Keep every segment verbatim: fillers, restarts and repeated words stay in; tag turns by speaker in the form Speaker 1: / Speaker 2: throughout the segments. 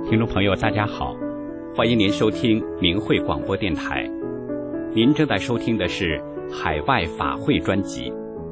Speaker 1: 听众朋友大家好，欢迎您收听明慧广播电台。您正在收听的是海外法会专辑。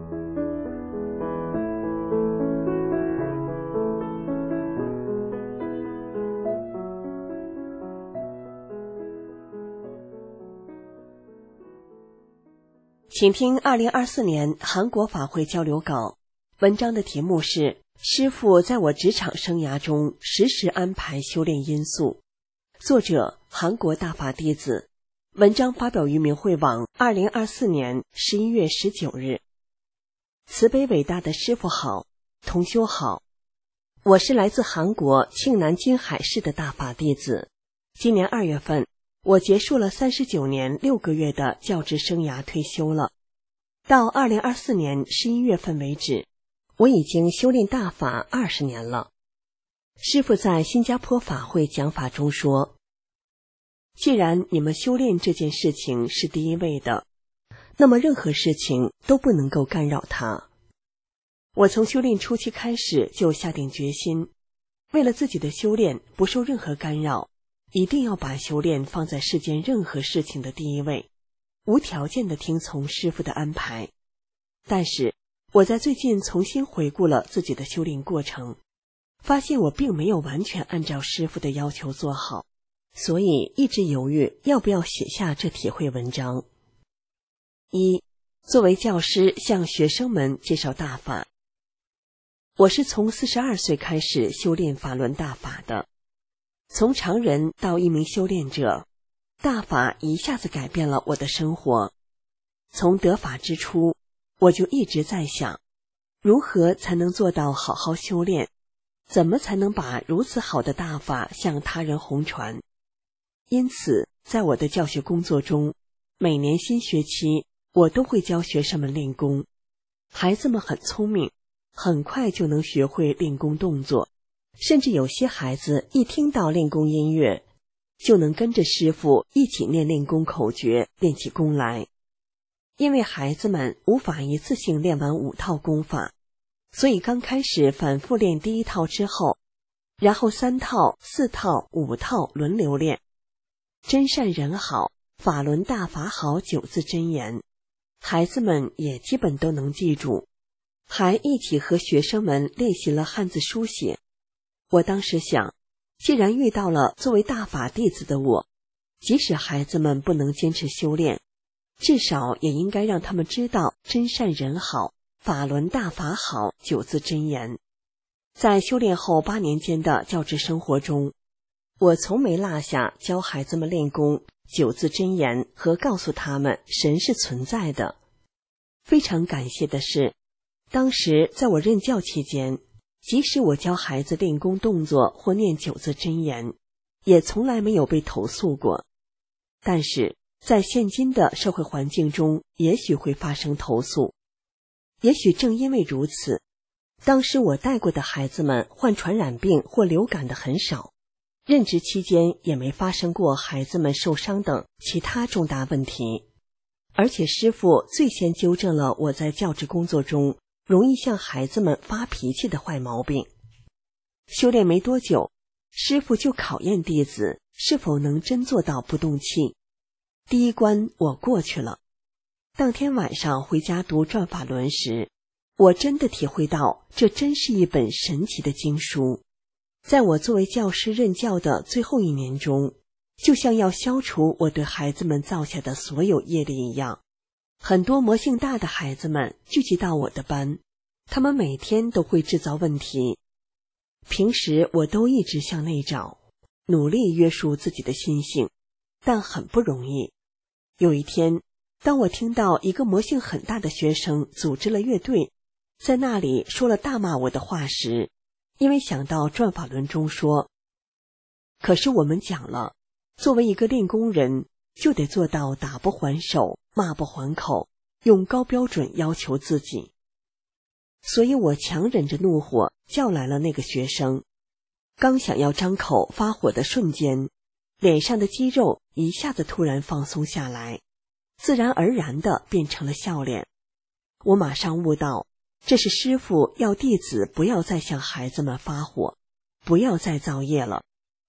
Speaker 2: 请听二零二四年韩国法会交流稿，文章的题目是师父在我职场生涯中实时安排修炼因素，作者韩国大法弟子，文章发表于明慧网二零二四年十一月十九日。慈悲伟大的师父好，同修好，我是来自韩国庆南金海市的大法弟子。今年二月份，我结束了三十九年六个月的教职生涯，退休了。到二零二四年十一月份为止，我已经修炼大法二十年了。师父在新加坡法会讲法中说，既然你们修炼这件事情是第一位的，那么任何事情都不能够干扰它。我从修炼初期开始就下定决心，为了自己的修炼不受任何干扰，一定要把修炼放在世间任何事情的第一位，无条件地听从师父的安排。但是我在最近重新回顾了自己的修炼过程，发现我并没有完全按照师父的要求做好，所以一直犹豫要不要写下这体会文章。一、作为教师向学生们介绍大法。我是从四十二岁开始修炼法轮大法的，从常人到一名修炼者，大法一下子改变了我的生活。从得法之初，我就一直在想，如何才能做到好好修炼，怎么才能把如此好的大法向他人弘传。因此在我的教学工作中，每年新学期我都会教学生们练功。孩子们很聪明，很快就能学会练功动作，甚至有些孩子一听到练功音乐，就能跟着师父一起念练功口诀，练起功来。因为孩子们无法一次性练完五套功法，所以刚开始反复练第一套之后，然后三套、四套、五套轮流练。真善人好，法轮大法好九字真言，孩子们也基本都能记住，还一起和学生们练习了汉字书写。我当时想，既然遇到了作为大法弟子的我，即使孩子们不能坚持修炼，至少也应该让他们知道真善人好，法轮大法好九字真言。在修炼后八年间的教职生活中，我从没落下教孩子们练功、九字真言和告诉他们神是存在的。非常感谢的是，当时在我任教期间，即使我教孩子练功动作或念九字真言，也从来没有被投诉过。但是在现今的社会环境中，也许会发生投诉。也许正因为如此，当时我带过的孩子们患传染病或流感的很少，任职期间也没发生过孩子们受伤等其他重大问题。而且师父最先纠正了我在教职工作中容易向孩子们发脾气的坏毛病。修炼没多久，师父就考验弟子是否能真做到不动气。第一关我过去了。当天晚上回家读转法轮时，我真的体会到这真是一本神奇的经书。在我作为教师任教的最后一年中，就像要消除我对孩子们造下的所有业力一样，很多魔性大的孩子们聚集到我的班，他们每天都会制造问题。平时我都一直向内找，努力约束自己的心性，但很不容易。有一天，当我听到一个魔性很大的学生组织了乐队，在那里说了大骂我的话时，因为想到转法轮中说，可是我们讲了，作为一个练功人，就得做到打不还手，骂不还口，用高标准要求自己。所以我强忍着怒火叫来了那个学生，刚想要张口发火的瞬间，脸上的肌肉一下子突然放松下来，自然而然地变成了笑脸。我马上悟到，这是师父要弟子不要再向孩子们发火，不要再造业了。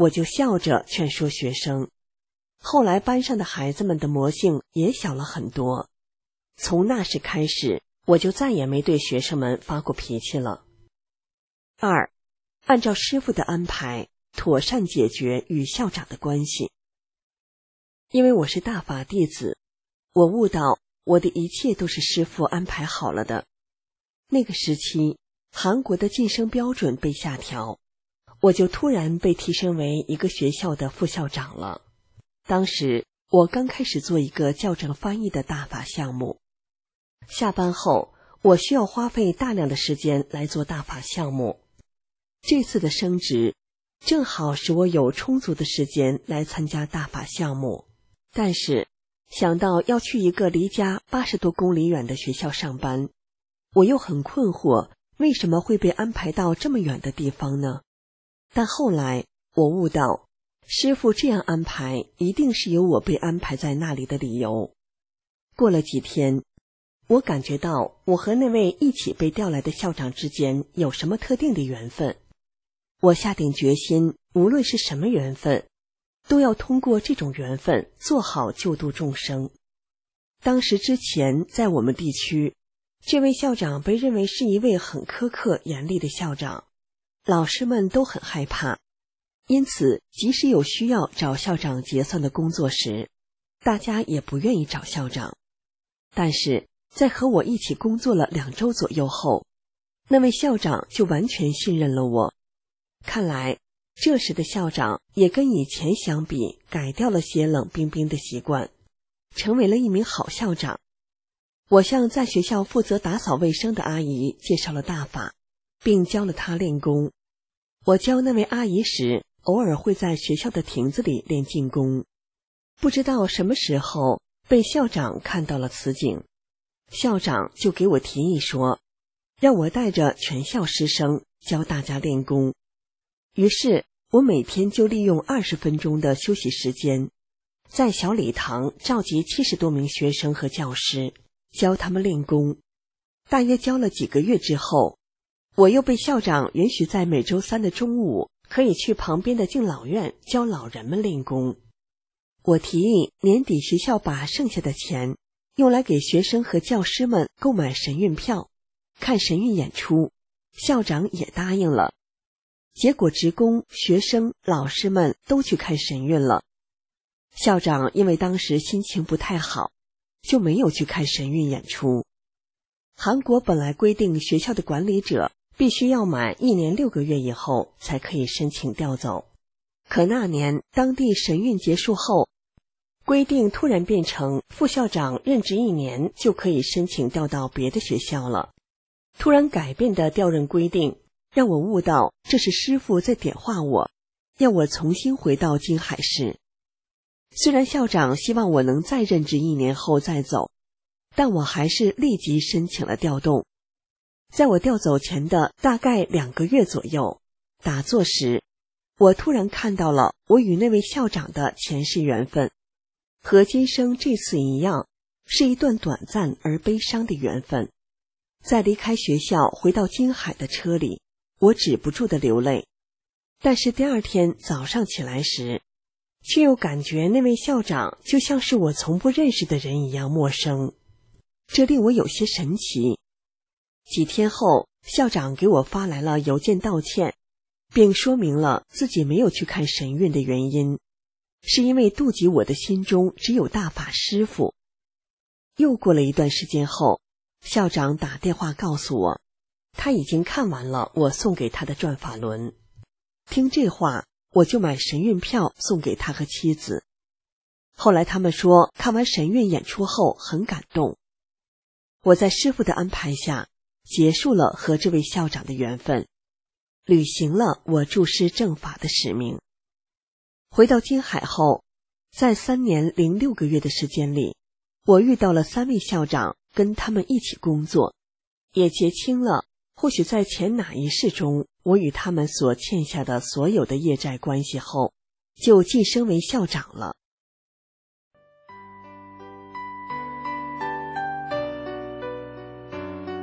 Speaker 2: 我就笑着劝说学生。后来班上的孩子们的魔性也小了很多，从那时开始，我就再也没对学生们发过脾气了。二，按照师傅的安排，妥善解决与校长的关系。因为我是大法弟子，我悟到我的一切都是师傅安排好了的。那个时期，韩国的晋升标准被下调，我就突然被提升为一个学校的副校长了。当时我刚开始做一个校正翻译的大法项目，下班后我需要花费大量的时间来做大法项目。这次的升职正好使我有充足的时间来参加大法项目，但是想到要去一个离家八十多公里远的学校上班，我又很困惑，为什么会被安排到这么远的地方呢？但后来我悟到，师傅这样安排一定是有我被安排在那里的理由。过了几天，我感觉到我和那位一起被调来的校长之间有什么特定的缘分。我下定决心，无论是什么缘分，都要通过这种缘分做好救度众生。当时之前在我们地区，这位校长被认为是一位很苛刻严厉的校长，老师们都很害怕，因此即使有需要找校长结算的工作时，大家也不愿意找校长。但是在和我一起工作了两周左右后，那位校长就完全信任了我。看来这时的校长也跟以前相比改掉了些冷冰冰的习惯，成为了一名好校长。我向在学校负责打扫卫生的阿姨介绍了大法，并教了她练功。我教那位阿姨时，偶尔会在学校的亭子里练静功。不知道什么时候被校长看到了此景，校长就给我提议说，让我带着全校师生教大家练功。于是我每天就利用二十分钟的休息时间，在小礼堂召集七十多名学生和教师，教他们练功。大约教了几个月之后，我又被校长允许在每周三的中午可以去旁边的敬老院教老人们练功。我提议年底学校把剩下的钱用来给学生和教师们购买神韵票，看神韵演出，校长也答应了。结果职工、学生、老师们都去看神韵了。校长因为当时心情不太好，就没有去看神韵演出。韩国本来规定学校的管理者必须要满一年六个月以后才可以申请调走，可那年当地神韵结束后，规定突然变成副校长任职一年就可以申请调到别的学校了。突然改变的调任规定让我悟到，这是师父在点化我，要我重新回到金海市。虽然校长希望我能再任职一年后再走，但我还是立即申请了调动。在我调走前的大概两个月左右，打坐时，我突然看到了我与那位校长的前世缘分，和今生这次一样，是一段短暂而悲伤的缘分。在离开学校回到金海的车里，我止不住的流泪，但是第二天早上起来时，却又感觉那位校长就像是我从不认识的人一样陌生，这令我有些神奇。几天后，校长给我发来了邮件道歉，并说明了自己没有去看神韵的原因，是因为妒忌我的心中只有大法师父。又过了一段时间后，校长打电话告诉我，他已经看完了我送给他的转法轮。听这话，我就买神韵票送给他和妻子。后来他们说看完神韵演出后很感动。我在师父的安排下结束了和这位校长的缘分，履行了我助师正法的使命。回到金海后，在三年零六个月的时间里，我遇到了三位校长，跟他们一起工作，也结清了或许在前哪一世中我与他们所欠下的所有的业债关系后，就晋升为校长了。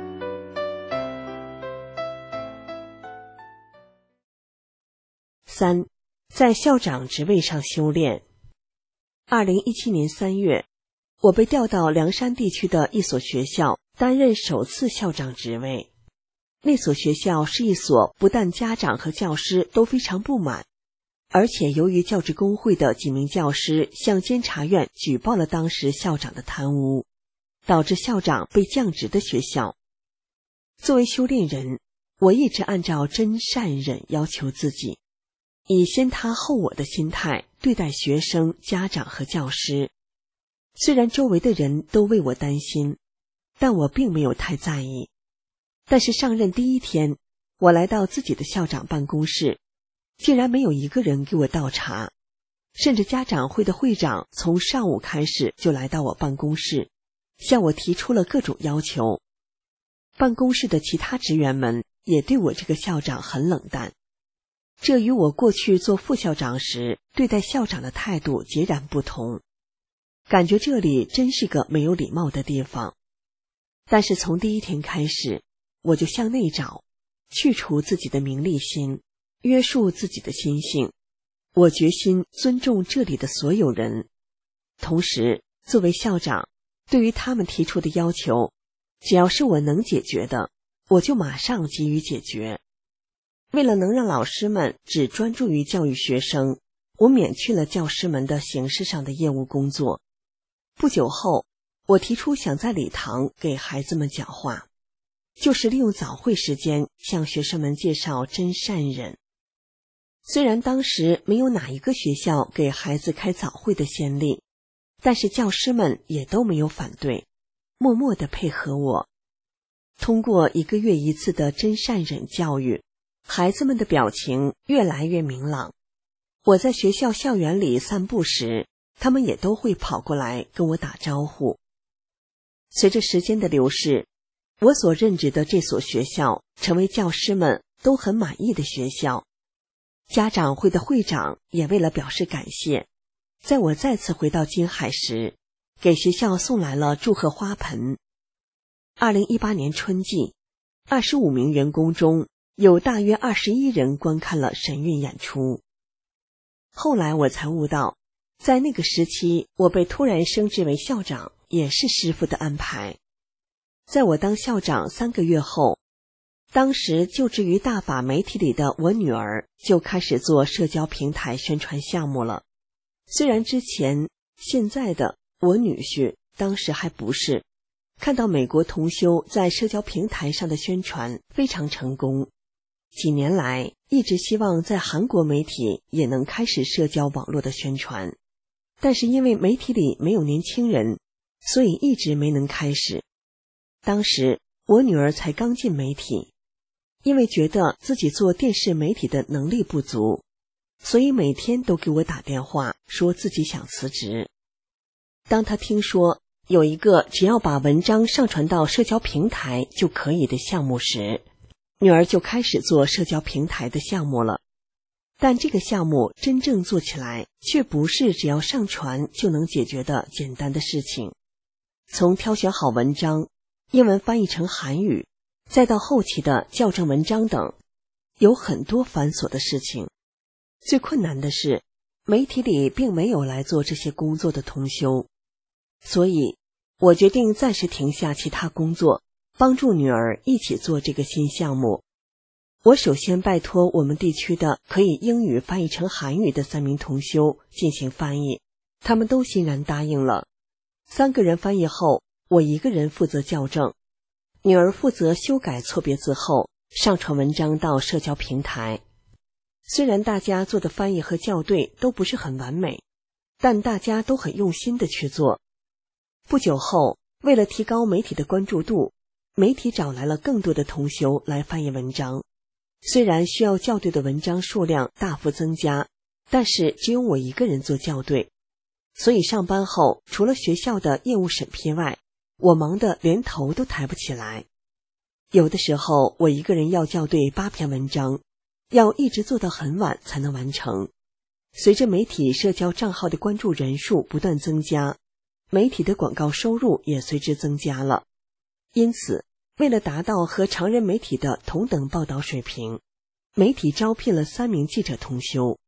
Speaker 2: 三， 在校长职位上修炼。二零一七年三月，我被调到凉山地区的一所学校，担任首次校长职位。那所学校是一所不但家长和教师都非常不满，而且由于教职工会的几名教师向监察院举报了当时校长的贪污，导致校长被降职的学校。作为修炼人，我一直按照真善忍要求自己，以先他后我的心态对待学生、家长和教师。虽然周围的人都为我担心，但我并没有太在意。但是上任第一天，我来到自己的校长办公室，竟然没有一个人给我倒茶，甚至家长会的会长从上午开始就来到我办公室，向我提出了各种要求。办公室的其他职员们也对我这个校长很冷淡，这与我过去做副校长时对待校长的态度截然不同，感觉这里真是个没有礼貌的地方。但是从第一天开始，我就向内找，去除自己的名利心，约束自己的心性。我决心尊重这里的所有人，同时作为校长，对于他们提出的要求，只要是我能解决的，我就马上给予解决。为了能让老师们只专注于教育学生，我免去了教师们的形式上的业务工作。不久后，我提出想在礼堂给孩子们讲话，就是利用早会时间向学生们介绍真善忍。虽然当时没有哪一个学校给孩子开早会的先例，但是教师们也都没有反对，默默地配合我。通过一个月一次的真善忍教育，孩子们的表情越来越明朗。我在学校校园里散步时，他们也都会跑过来跟我打招呼。随着时间的流逝，我所任职的这所学校成为教师们都很满意的学校。家长会的会长也为了表示感谢，在我再次回到金海时，给学校送来了祝贺花盆。二零一八年春季，二十五名员工中有大约二十一人观看了神韵演出。后来我才悟到，在那个时期，我被突然升职为校长，也是师父的安排。在我当校长三个月后，当时就职于大法媒体里的我女儿就开始做社交平台宣传项目了。虽然之前现在的我女婿当时还不是，看到美国同修在社交平台上的宣传非常成功，几年来一直希望在韩国媒体也能开始社交网络的宣传，但是因为媒体里没有年轻人，所以一直没能开始。当时我女儿才刚进媒体，因为觉得自己做电视媒体的能力不足，所以每天都给我打电话说自己想辞职。当她听说有一个只要把文章上传到社交平台就可以的项目时，女儿就开始做社交平台的项目了。但这个项目真正做起来却不是只要上传就能解决的简单的事情。从挑选好文章，英文翻译成韩语，再到后期的校正文章等，有很多繁琐的事情。最困难的是，媒体里并没有来做这些工作的同修，所以我决定暂时停下其他工作，帮助女儿一起做这个新项目。我首先拜托我们地区的可以英语翻译成韩语的三名同修进行翻译，他们都欣然答应了。三个人翻译后，我一个人负责校正，女儿负责修改错别字后上传文章到社交平台。虽然大家做的翻译和校对都不是很完美，但大家都很用心的去做。不久后，为了提高媒体的关注度，媒体找来了更多的同修来翻译文章。虽然需要校对的文章数量大幅增加，但是只有我一个人做校对，所以上班后除了学校的业务审批外，我忙得连头都抬不起来。有的时候我一个人要校对八篇文章，要一直做到很晚才能完成。随着媒体社交账号的关注人数不断增加，媒体的广告收入也随之增加了。因此为了达到和常人媒体的同等报道水平，媒体招聘了三名记者同修。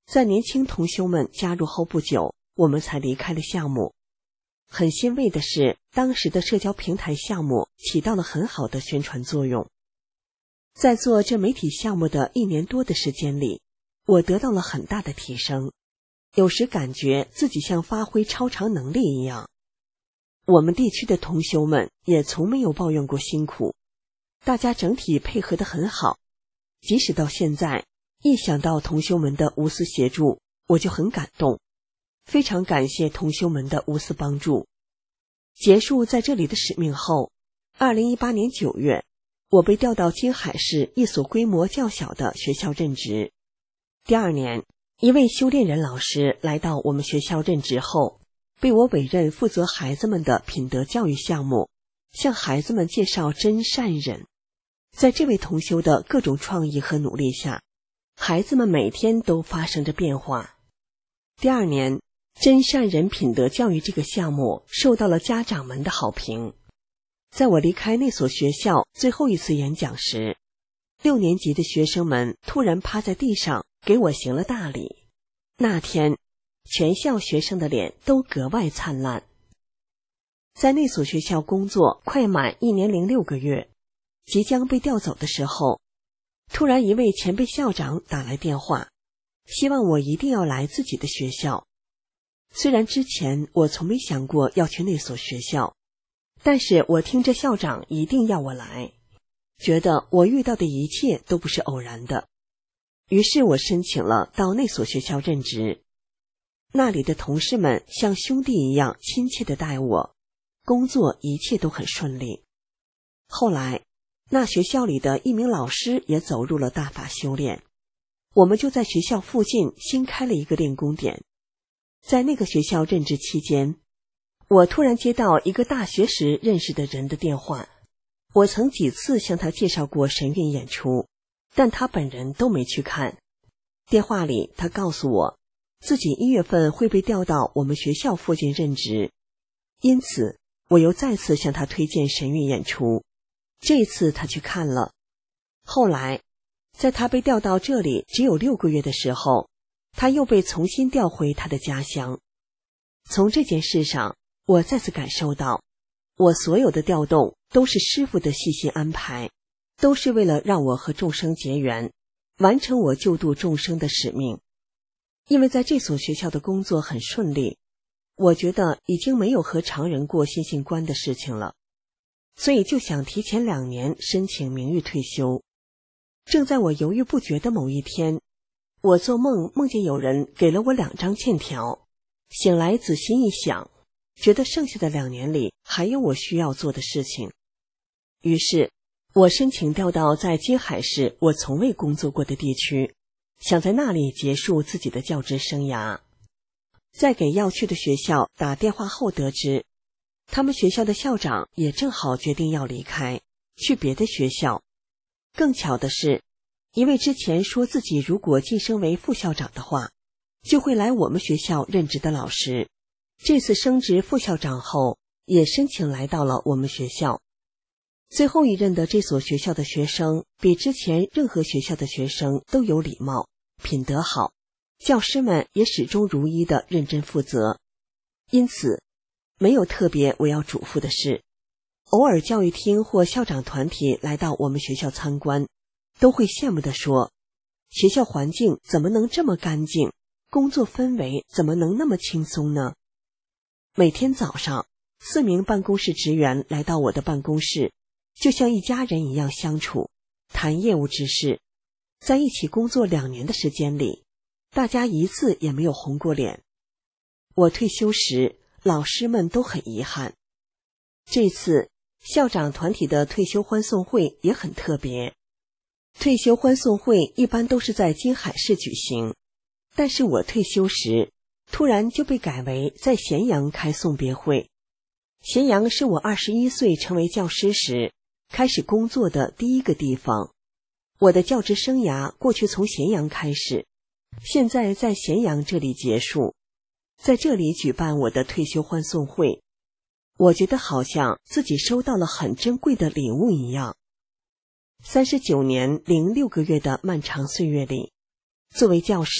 Speaker 2: 在年轻同修们加入后不久，我们才离开了项目。很欣慰的是，当时的社交平台项目起到了很好的宣传作用。在做这媒体项目的一年多的时间里，我得到了很大的提升，有时感觉自己像发挥超常能力一样。我们地区的同修们也从没有抱怨过辛苦，大家整体配合得很好。即使到现在，一想到同修们的无私协助，我就很感动，非常感谢同修们的无私帮助。结束在这里的使命后，二零一八年九月，我被调到金海市一所规模较小的学校任职。第二年，一位修炼人老师来到我们学校任职后，被我委任负责孩子们的品德教育项目，向孩子们介绍真善忍。在这位同修的各种创意和努力下，孩子们每天都发生着变化。第二年，真善忍品德教育这个项目受到了家长们的好评。在我离开那所学校最后一次演讲时，六年级的学生们突然趴在地上给我行了大礼。那天，全校学生的脸都格外灿烂。在那所学校工作快满一年零六个月，即将被调走的时候，突然一位前辈校长打来电话，希望我一定要来自己的学校。虽然之前我从没想过要去那所学校，但是我听着校长一定要我来，觉得我遇到的一切都不是偶然的。于是我申请了到那所学校任职。那里的同事们像兄弟一样亲切地待我，工作一切都很顺利。后来，那学校里的一名老师也走入了大法修炼，我们就在学校附近新开了一个练功点。在那个学校任职期间，我突然接到一个大学时认识的人的电话。我曾几次向他介绍过神韵演出，但他本人都没去看。电话里他告诉我，自己一月份会被调到我们学校附近任职，因此我又再次向他推荐神韵演出。这次他去看了。后来，在他被调到这里只有六个月的时候，他又被重新调回他的家乡。从这件事上，我再次感受到，我所有的调动都是师父的细心安排，都是为了让我和众生结缘，完成我救度众生的使命。因为在这所学校的工作很顺利，我觉得已经没有和常人过心性关的事情了，所以就想提前两年申请名誉退休。正在我犹豫不决的某一天，我做梦梦见有人给了我两张欠条，醒来仔细一想，觉得剩下的两年里还有我需要做的事情。于是我申请调到在金海市我从未工作过的地区，想在那里结束自己的教职生涯。在给要去的学校打电话后得知，他们学校的校长也正好决定要离开，去别的学校。更巧的是，一位之前说自己如果晋升为副校长的话，就会来我们学校任职的老师，这次升职副校长后，也申请来到了我们学校。最后一任的这所学校的学生比之前任何学校的学生都有礼貌，品德好，教师们也始终如一的认真负责。因此，没有特别我要嘱咐的事。偶尔教育厅或校长团体来到我们学校参观，都会羡慕地说，学校环境怎么能这么干净，工作氛围怎么能那么轻松呢？每天早上，四名办公室职员来到我的办公室，就像一家人一样相处，谈业务之事。在一起工作两年的时间里，大家一次也没有红过脸。我退休时，老师们都很遗憾。这次校长团体的退休欢送会也很特别。退休欢送会一般都是在金海市举行，但是我退休时，突然就被改为在咸阳开送别会。咸阳是我二十一岁成为教师时开始工作的第一个地方。我的教职生涯过去从咸阳开始，现在在咸阳这里结束，在这里举办我的退休欢送会。我觉得好像自己收到了很珍贵的礼物一样。三十九年零六个月的漫长岁月里，作为教师，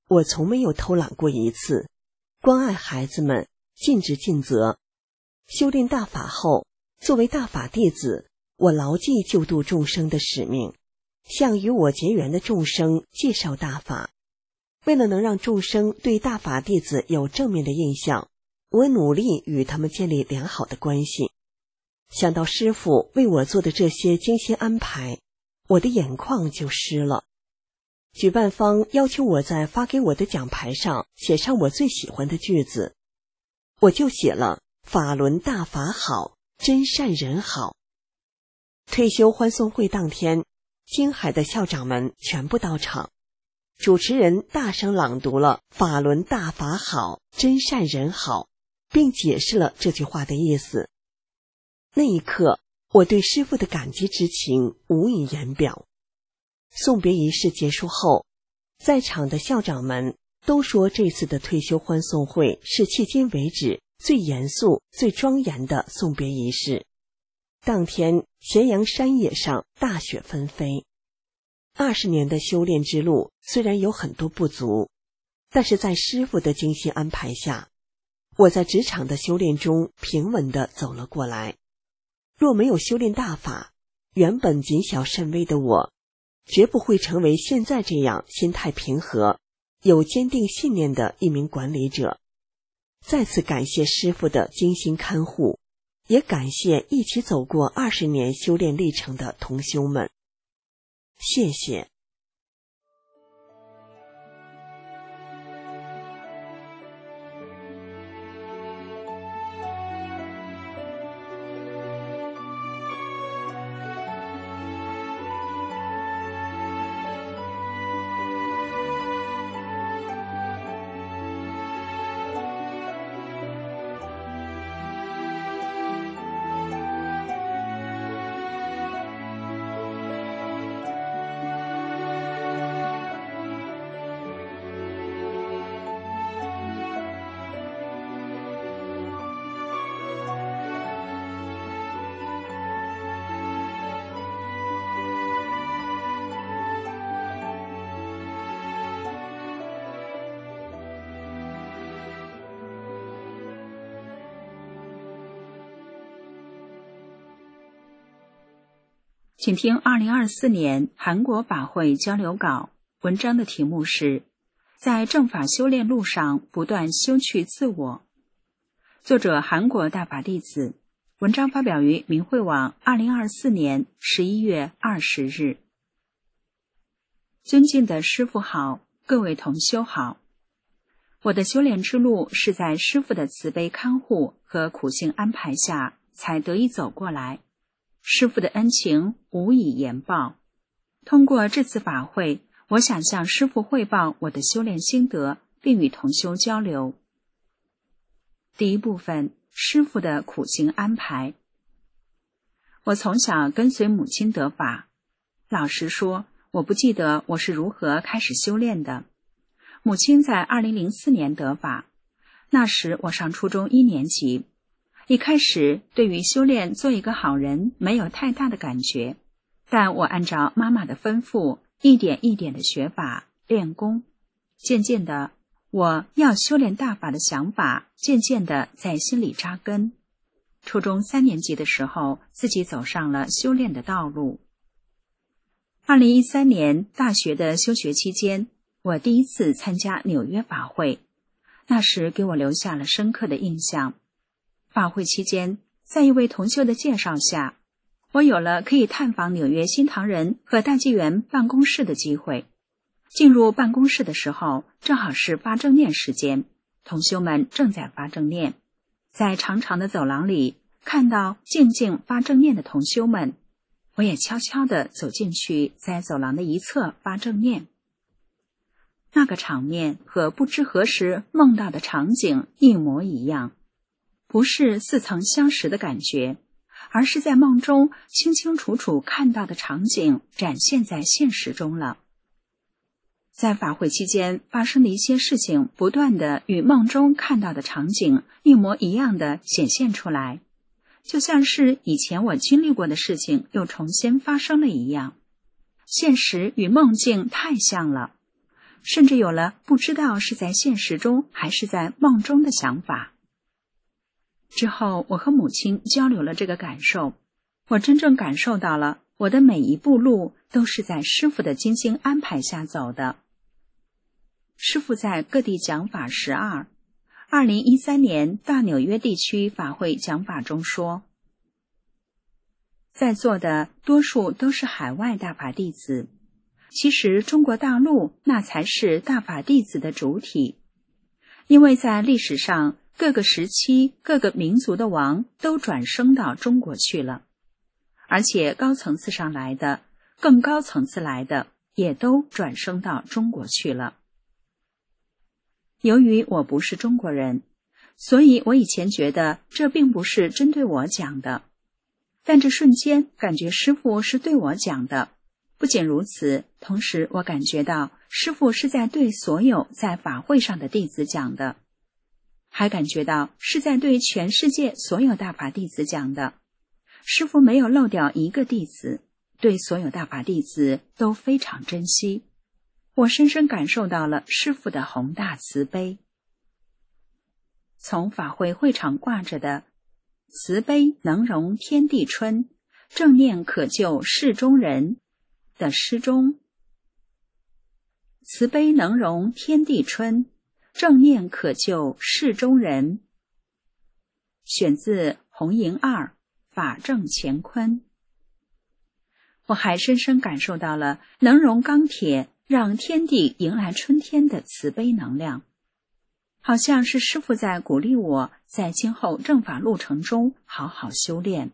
Speaker 2: 我从没有偷懒过一次，关爱孩子们，尽职尽责。修炼大法后，作为大法弟子，我牢记救度众生的使命，向与我结缘的众生介绍大法。为了能让众生对大法弟子有正面的印象，我努力与他们建立良好的关系。想到师父为我做的这些精心安排，我的眼眶就湿了。举办方要求我在发给我的奖牌上写上我最喜欢的句子，我就写了法轮大法好，真善人好。退休欢送会当天，京海的校长们全部到场，主持人大声朗读了法轮大法好，真善人好，并解释了这句话的意思。那一刻，我对师父的感激之情无以言表。送别仪式结束后，在场的校长们都说这次的退休欢送会是迄今为止最严肃、最庄严的送别仪式。当天，咸阳山野上大雪纷飞。二十年的修炼之路虽然有很多不足，但是在师父的精心安排下，我在职场的修炼中平稳地走了过来。若没有修炼大法，原本谨小慎微的我，绝不会成为现在这样心态平和、有坚定信念的一名管理者。再次感谢师父的精心看护，也感谢一起走过二十年修炼历程的同修们。谢谢。
Speaker 3: 请听二零二四年韩国法会交流稿，文章的题目是在正法修炼路上不断修去自我。作者韩国大法弟子，文章发表于明慧网二零二四年十一月二十日。尊敬的师父好，各位同修好。我的修炼之路是在师父的慈悲看护和苦心安排下才得以走过来。师父的恩情无以言报。通过这次法会，我想向师父汇报我的修炼心得，并与同修交流。第一部分，师父的苦行安排。我从小跟随母亲得法，老实说，我不记得我是如何开始修炼的。母亲在二零零四年得法，那时我上初中一年级。一开始对于修炼做一个好人没有太大的感觉，但我按照妈妈的吩咐，一点一点的学法练功，渐渐的，我要修炼大法的想法渐渐的在心里扎根。初中三年级的时候，自己走上了修炼的道路。二零一三年大学的修学期间，我第一次参加纽约法会，那时给我留下了深刻的印象。法会期间，在一位同修的介绍下，我有了可以探访纽约新唐人和大纪元办公室的机会。进入办公室的时候，正好是发正念时间，同修们正在发正念。在长长的走廊里，看到静静发正念的同修们，我也悄悄地走进去，在走廊的一侧发正念。那个场面和不知何时梦到的场景一模一样。不是似曾相识的感觉，而是在梦中清清楚楚看到的场景展现在现实中了。在法会期间发生的一些事情，不断的与梦中看到的场景一模一样的显现出来，就像是以前我经历过的事情又重新发生了一样。现实与梦境太像了， 甚至有了不知道是在现实中还是在梦中的想法。之后，我和母亲交流了这个感受，我真正感受到了我的每一步路都是在师父的精心安排下走的。师父在各地讲法十二，二零一三年大纽约地区法会讲法中说，在座的多数都是海外大法弟子，其实中国大陆那才是大法弟子的主体，因为在历史上各个时期各个民族的王都转生到中国去了，而且高层次上来的更高层次来的也都转生到中国去了。由于我不是中国人，所以我以前觉得这并不是针对我讲的，但这瞬间感觉师父是对我讲的。不仅如此，同时我感觉到师父是在对所有在法会上的弟子讲的，还感觉到是在对全世界所有大法弟子讲的。师父没有漏掉一个弟子，对所有大法弟子都非常珍惜。我深深感受到了师父的宏大慈悲。从法会会场挂着的慈悲能容天地春，正念可救世中人的诗中，慈悲能容天地春，正念可救世中人，选自红银二法正乾坤。我还深深感受到了能容钢铁，让天地迎来春天的慈悲能量，好像是师父在鼓励我在今后正法路程中好好修炼。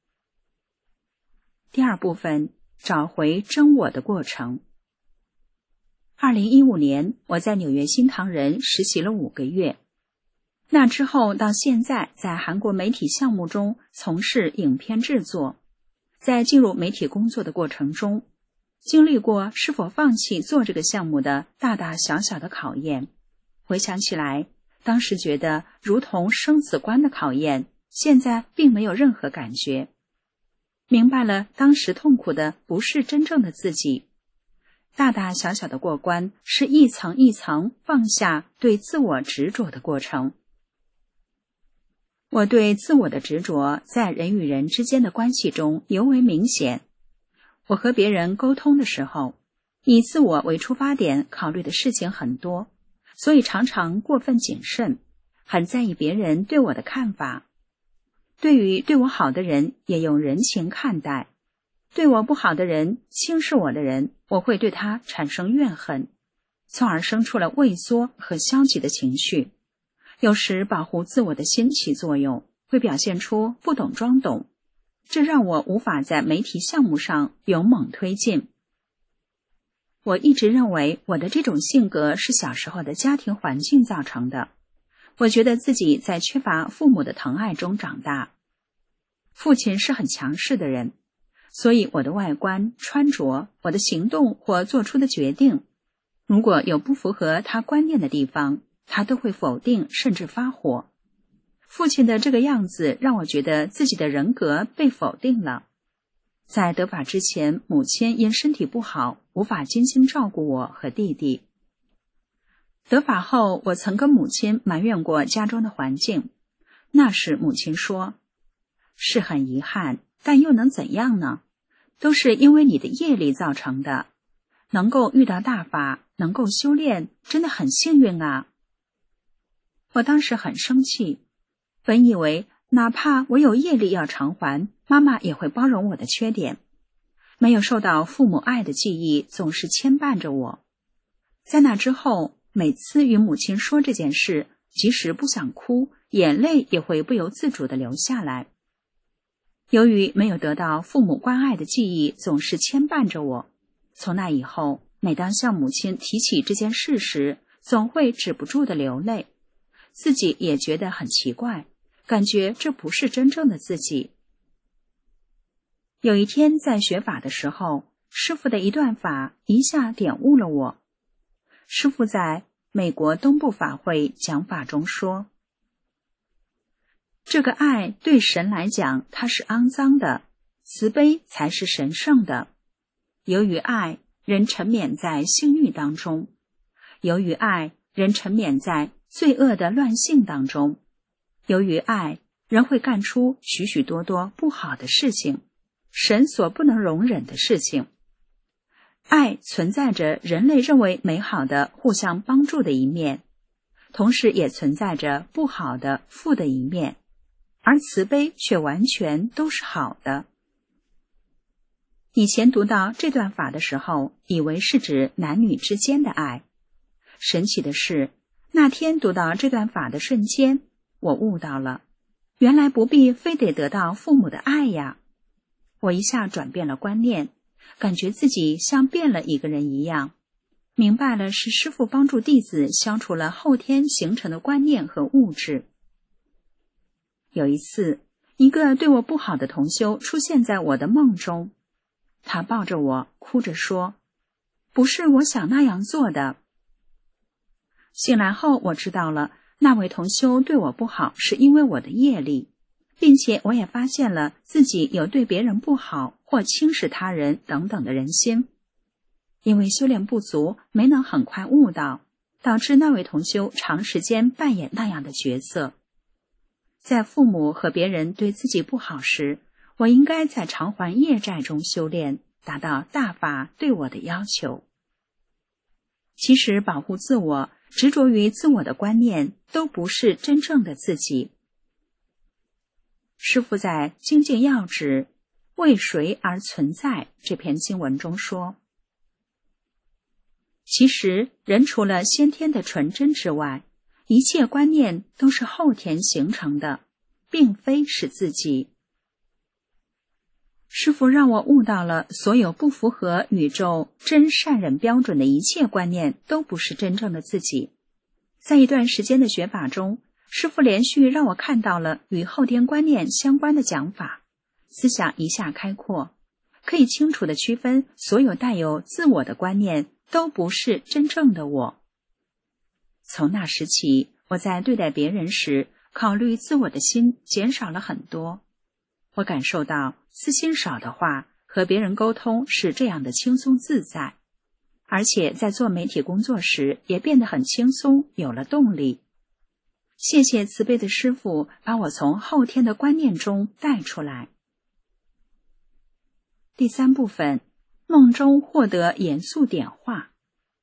Speaker 3: 第二部分，找回真我的过程。二零一五年，我在纽约新唐人实习了五个月。那之后到现在，在韩国媒体项目中从事影片制作。在进入媒体工作的过程中，经历过是否放弃做这个项目的大大小小的考验。回想起来，当时觉得如同生死关的考验，现在并没有任何感觉。明白了，当时痛苦的不是真正的自己，大大小小的过关是一层一层放下对自我执着的过程。我对自我的执着在人与人之间的关系中尤为明显。我和别人沟通的时候，以自我为出发点考虑的事情很多，所以常常过分谨慎，很在意别人对我的看法。对于对我好的人也用人情看待，对我不好的人，轻视我的人，我会对他产生怨恨，从而生出了畏缩和消极的情绪。有时保护自我的心起作用，会表现出不懂装懂，这让我无法在媒体项目上勇猛推进。我一直认为我的这种性格是小时候的家庭环境造成的。我觉得自己在缺乏父母的疼爱中长大。父亲是很强势的人，所以我的外观、穿着、我的行动或做出的决定，如果有不符合他观念的地方，他都会否定甚至发火。父亲的这个样子让我觉得自己的人格被否定了。在得法之前，母亲因身体不好，无法精心照顾我和弟弟。得法后，我曾跟母亲埋怨过家中的环境。那时母亲说，是很遗憾，但又能怎样呢？都是因为你的业力造成的。能够遇到大法，能够修炼，真的很幸运啊。我当时很生气，本以为哪怕我有业力要偿还，妈妈也会包容我的缺点。没有受到父母爱的记忆总是牵绊着我。在那之后，每次与母亲说这件事，即使不想哭，眼泪也会不由自主地流下来。由于没有得到父母关爱的记忆总是牵绊着我，从那以后，每当向母亲提起这件事时，总会止不住地流泪。自己也觉得很奇怪，感觉这不是真正的自己。有一天在学法的时候，师父的一段法一下点悟了我。师父在美国东部法会讲法中说，这个爱对神来讲它是肮脏的，慈悲才是神圣的。由于爱，人沉湎在性欲当中， 由于爱，人沉湎在罪恶的乱性当中；由于爱，人会干出许许多多不好的事情，神所不能容忍的事情。爱存在着人类认为美好的互相帮助的一面，同时也存在着不好的负的一面，而慈悲却完全都是好的。以前读到这段法的时候，以为是指男女之间的爱。神奇的是，那天读到这段法的瞬间，我悟到了，原来不必非得得到父母的爱呀。我一下转变了观念，感觉自己像变了一个人一样，明白了是师父帮助弟子消除了后天形成的观念和物质。有一次，一个对我不好的同修出现在我的梦中，他抱着我哭着说，不是我想那样做的。醒来后我知道了，那位同修对我不好是因为我的业力，并且我也发现了自己有对别人不好或轻视他人等等的人心。因为修炼不足，没能很快悟到，导致那位同修长时间扮演那样的角色。在父母和别人对自己不好时，我应该在偿还业债中修炼，达到大法对我的要求。其实保护自我，执着于自我的观念，都不是真正的自己。师父在《精进要旨为谁而存在》这篇经文中说，其实人除了先天的纯真之外，一切观念都是后天形成的，并非是自己。师父让我悟到了，所有不符合宇宙真善忍标准的一切观念都不是真正的自己。在一段时间的学法中，师父连续让我看到了与后天观念相关的讲法，思想一下开阔，可以清楚地区分所有带有自我的观念都不是真正的我。从那时起，我在对待别人时，考虑自我的心减少了很多。我感受到私心少的话，和别人沟通是这样的轻松自在，而且在做媒体工作时也变得很轻松，有了动力。谢谢慈悲的师父把我从后天的观念中带出来。第三部分，梦中获得严肃点化。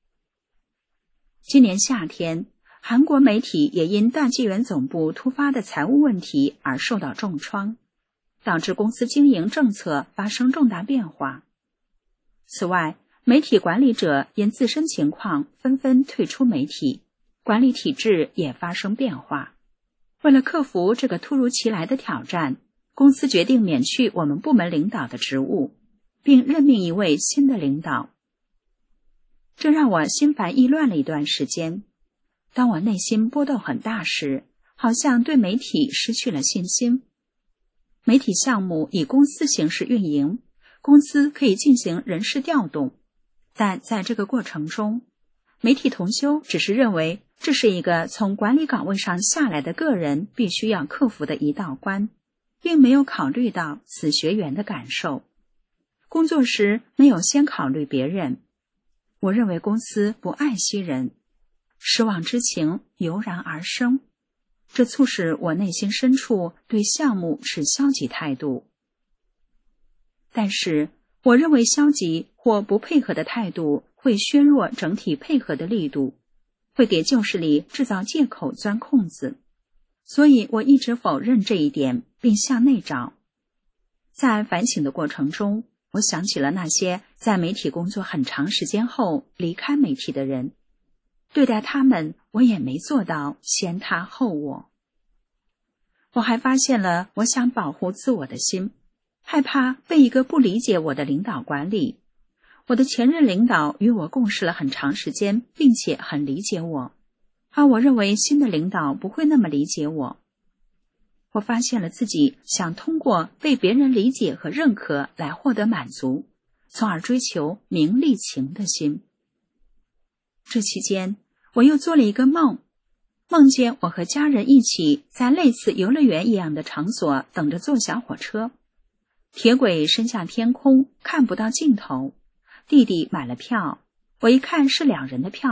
Speaker 3: 今年夏天，韩国媒体也因大纪元总部突发的财务问题而受到重创，导致公司经营政策发生重大变化。此外，媒体管理者因自身情况纷纷退出媒体，管理体制也发生变化。为了克服这个突如其来的挑战，公司决定免去我们部门领导的职务，并任命一位新的领导。这让我心烦意乱了一段时间。当我内心波动很大时，好像对媒体失去了信心。媒体项目以公司形式运营，公司可以进行人事调动，但在这个过程中，媒体同修只是认为这是一个从管理岗位上下来的个人必须要克服的一道关，并没有考虑到此学员的感受。工作时没有先考虑别人，我认为公司不爱惜人，失望之情油然而生，这促使我内心深处对项目持消极态度。但是我认为消极或不配合的态度会削弱整体配合的力度，会给旧势力制造借口钻空子，所以我一直否认这一点，并向内找。在反省的过程中，我想起了那些在媒体工作很长时间后离开媒体的人，对待他们，我也没做到先他后我。我还发现了我想保护自我的心，害怕被一个不理解我的领导管理。我的前任领导与我共事了很长时间，并且很理解我，而我认为新的领导不会那么理解我。我发现了自己想通过被别人理解和认可来获得满足，从而追求名利情的心。这期间，我又做了一个梦，梦见我和家人一起在类似游乐园一样的场所等着坐小火车，铁轨伸向天空，看不到尽头。弟弟买了票，我一看是两人的票，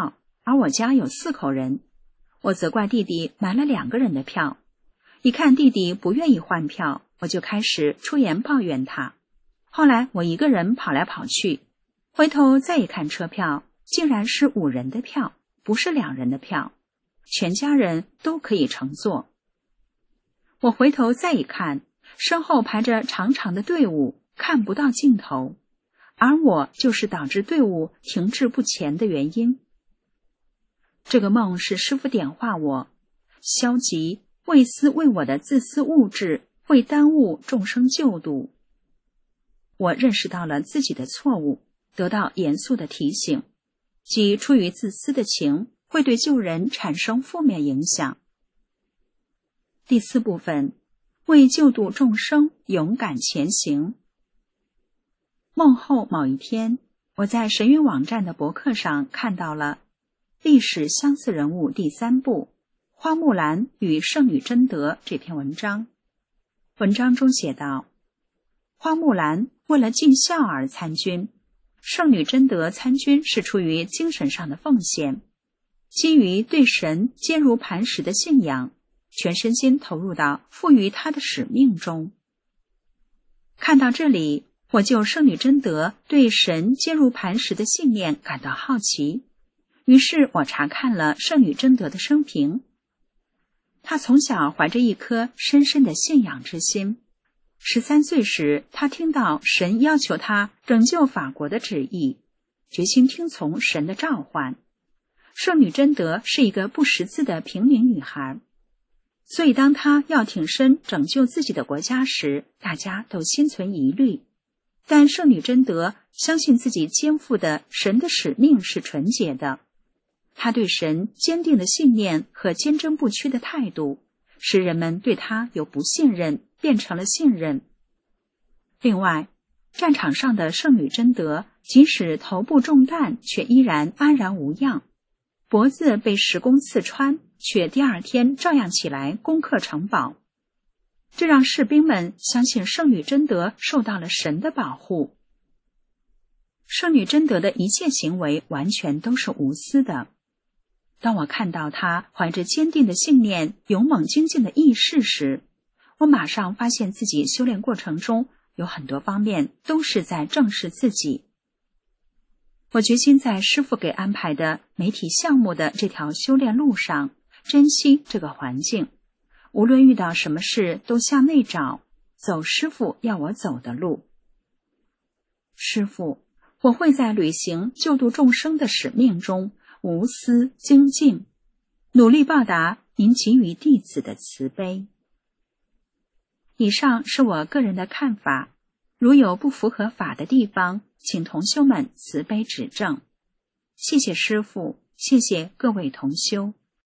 Speaker 3: 而我家有四口人，我责怪弟弟买了两个人的票。一看弟弟不愿意换票，我就开始出言抱怨他。后来我一个人跑来跑去，回头再一看车票，竟然是五人的票，不是两人的票，全家人都可以乘坐。我回头再一看，身后排着长长的队伍，看不到尽头，而我就是导致队伍停滞不前的原因。这个梦是师父点化我，消极为私为我的自私物质会耽误众生救度。我认识到了自己的错误，得到严肃的提醒，即出于自私的情会对救人产生负面影响。第四部分，为救度众生勇敢前行。梦后某一天，我在神韵网站的博客上看到了历史相似人物第三部花木兰与圣女贞德这篇文章。文章中写道，花木兰为了尽孝而参军，圣女贞德参军是出于精神上的奉献，基于对神坚如磐石的信仰，全身心投入到赋予他的使命中。看到这里，我就圣女贞德对神坚如磐石的信念感到好奇，于是我查看了圣女贞德的生平。她从小怀着一颗深深的信仰之心，十三岁时，她听到神要求她拯救法国的旨意，决心听从神的召唤。圣女贞德是一个不识字的平民女孩，所以当她要挺身拯救自己的国家时，大家都心存疑虑。但圣女贞德相信自己肩负的神的使命是纯洁的，她对神坚定的信念和坚贞不屈的态度，使人们对她由不信任变成了信任。另外，战场上的圣女贞德即使头部中弹，却依然安然无恙，脖子被石弓刺穿，却第二天照样起来攻克城堡。这让士兵们相信圣女贞德受到了神的保护。圣女贞德的一切行为完全都是无私的。当我看到她怀着坚定的信念勇猛精进的意识时，我马上发现自己修炼过程中有很多方面都是在正视自己。我决心在师父给安排的媒体项目的这条修炼路上珍惜这个环境，无论遇到什么事都向内找，走师父要我走的路。师父，我会在履行救度众生的使命中无私精进，努力报答您给予弟子的慈悲。以上是我个人的看法，如有不符合法的地方，请同修们慈悲指正。谢谢师父，谢谢各位同修。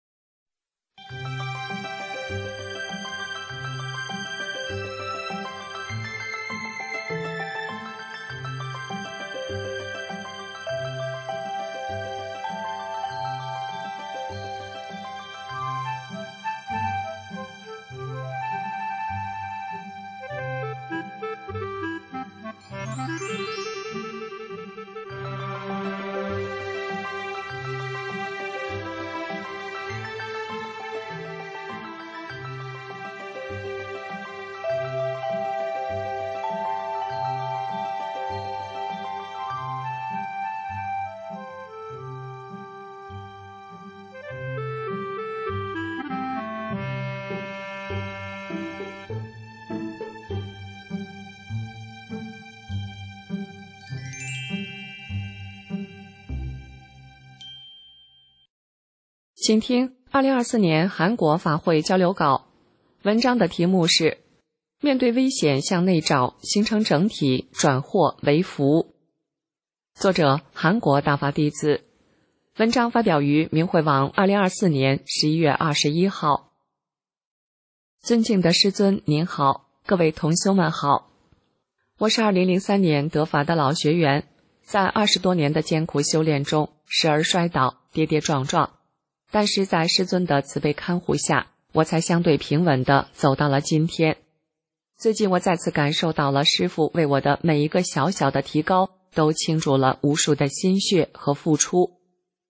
Speaker 4: 请听二零二四年韩国法会交流稿，文章的题目是面对危险向内找，形成整体，转祸为福。作者韩国大法弟子，文章发表于明慧网二零二四年十一月二十一号。尊敬的师尊您好，各位同修们好，我是二零零三年得法的老学员，在二十多年的艰苦修炼中，时而摔倒，跌跌撞撞，但是在师尊的慈悲看护下，我才相对平稳地走到了今天。最近我再次感受到了师父为我的每一个小小的提高都倾注了无数的心血和付出，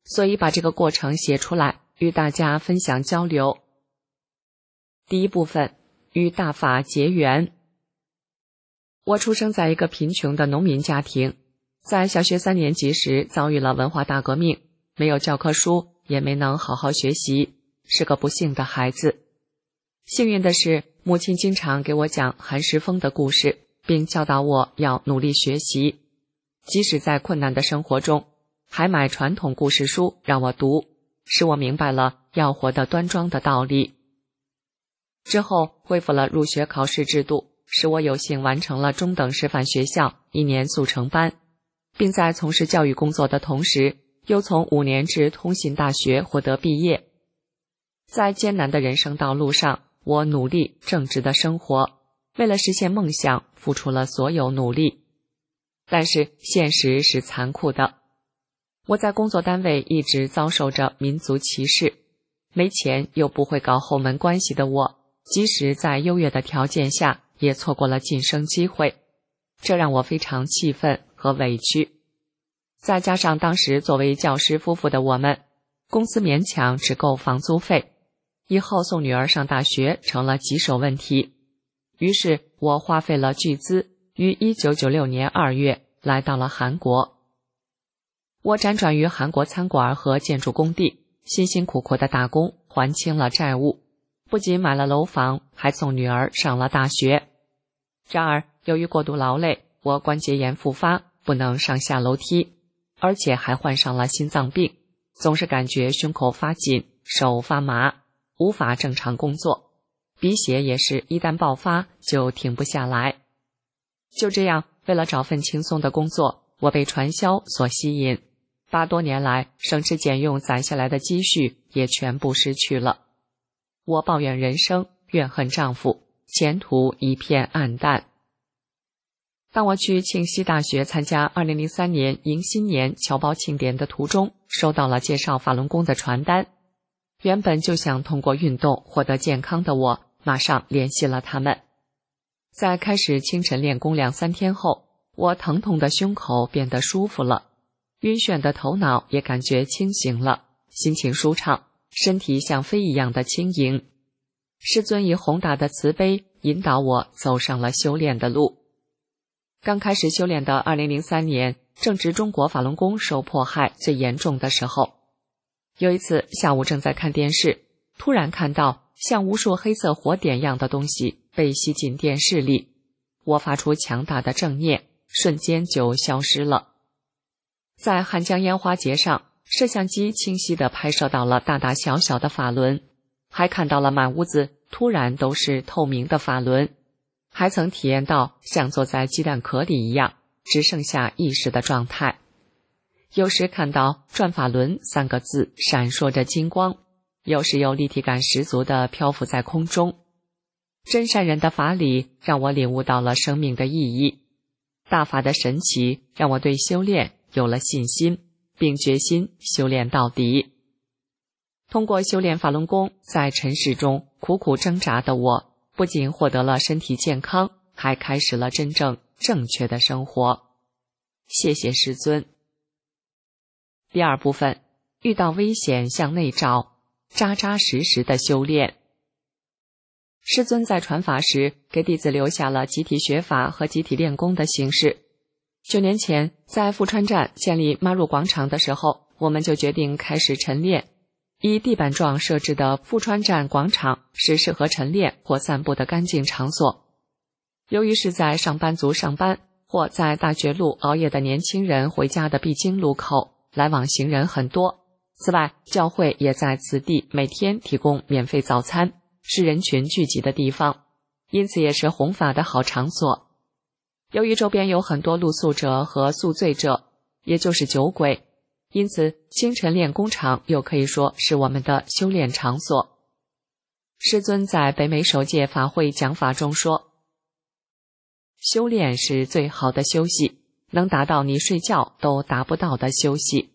Speaker 4: 所以把这个过程写出来，与大家分享交流。第一部分，与大法结缘。我出生在一个贫穷的农民家庭，在小学三年级时遭遇了文化大革命，没有教科书，也没能好好学习，是个不幸的孩子。幸运的是，母亲经常给我讲韩世峰的故事，并教导我要努力学习，即使在困难的生活中，还买传统故事书让我读，使我明白了要活得端庄的道理。之后恢复了入学考试制度，使我有幸完成了中等师范学校一年速成班，并在从事教育工作的同时，又从五年制通信大学获得毕业。在艰难的人生道路上，我努力正直的生活，为了实现梦想付出了所有努力。但是现实是残酷的，我在工作单位一直遭受着民族歧视，没钱又不会搞后门关系的我，即使在优越的条件下，也错过了晋升机会，这让我非常气愤和委屈。再加上当时作为教师夫妇的我们，工资勉强只够房租费，以后送女儿上大学成了棘手问题。于是我花费了巨资，于一九九六年二月来到了韩国。我辗转于韩国餐馆和建筑工地，辛辛苦苦的打工，还清了债务，不仅买了楼房，还送女儿上了大学。然而由于过度劳累，我关节炎复发，不能上下楼梯，而且还患上了心脏病，总是感觉胸口发紧，手发麻，无法正常工作，鼻血也是一旦爆发就停不下来。就这样，为了找份轻松的工作，我被传销所吸引，八多年来省吃俭用攒下来的积蓄也全部失去了。我抱怨人生，怨恨丈夫，前途一片暗淡。当我去庆熙大学参加二零零三年迎新年侨胞庆典的途中，收到了介绍法轮功的传单。原本就想通过运动获得健康的我，马上联系了他们。在开始清晨练功两三天后，我疼痛的胸口变得舒服了，晕眩的头脑也感觉清醒了，心情舒畅，身体像飞一样的轻盈。师尊以宏大的慈悲引导我走上了修炼的路。刚开始修炼的二零零三年，正值中国法轮功受迫害最严重的时候。有一次下午正在看电视，突然看到像无数黑色火点样的东西被吸进电视里，我发出强大的正念，瞬间就消失了。在汉江烟花节上，摄像机清晰地拍摄到了大大小小的法轮，还看到了满屋子突然都是透明的法轮，还曾体验到像坐在鸡蛋壳里一样，只剩下意识的状态。有时看到转法轮三个字闪烁着金光，有时又立体感十足地漂浮在空中。真善人的法理让我领悟到了生命的意义，大法的神奇让我对修炼有了信心，并决心修炼到底。通过修炼法轮功，在尘世中苦苦挣扎的我，不仅获得了身体健康，还开始了真正正确的生活。谢谢师尊。第二部分，遇到危险向内找，扎扎实实的修炼。师尊在传法时，给弟子留下了集体学法和集体练功的形式。九年前，在富川站建立妈入广场的时候，我们就决定开始晨练。以地板状设置的富川站广场是适合晨练或散步的干净场所。由于是在上班族上班或在大学路熬夜的年轻人回家的必经路口，来往行人很多。此外，教会也在此地每天提供免费早餐，是人群聚集的地方，因此也是弘法的好场所。由于周边有很多露宿者和宿醉者，也就是酒鬼，因此清晨练功场又可以说是我们的修炼场所。师尊在北美首届法会讲法中说，修炼是最好的休息，能达到你睡觉都达不到的休息。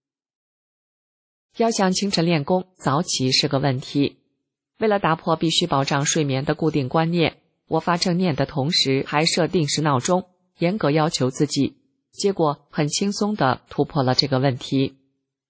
Speaker 4: 要想清晨练功，早起是个问题。为了打破必须保障睡眠的固定观念，我发正念的同时还设定时闹钟，严格要求自己，结果很轻松地突破了这个问题。